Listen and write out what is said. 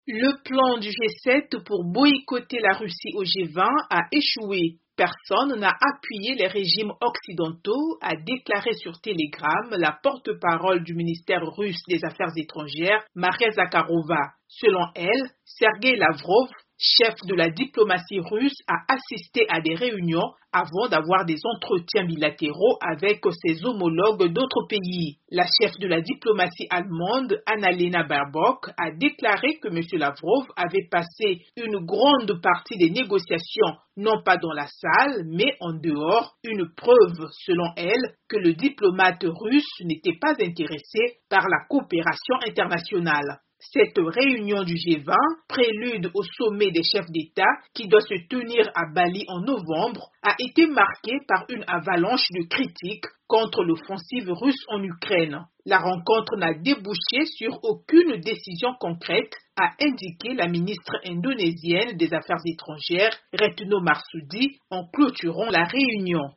Le plan du G7 pour boycotter la Russie au G20 a échoué. Personne n'a appuyé les régimes occidentaux, a déclaré sur Telegram la porte-parole du ministère russe des Affaires étrangères, Maria Zakharova. Selon elle, Sergei Lavrov, chef de la diplomatie russe, a assisté à des réunions avant d'avoir des entretiens bilatéraux avec ses homologues d'autres pays. La chef de la diplomatie allemande, Annalena Baerbock, a déclaré que M. Lavrov avait passé une grande partie des négociations non pas dans la salle, mais en dehors, une preuve, selon elle, que le diplomate russe n'était pas intéressé par la coopération internationale. Cette réunion du G20, prélude au sommet des chefs d'État qui doit se tenir à Bali en novembre, a été marquée par une avalanche de critiques contre l'offensive russe en Ukraine. La rencontre n'a débouché sur aucune décision concrète, a indiqué la ministre indonésienne des Affaires étrangères, Retno Marsudi, en clôturant la réunion.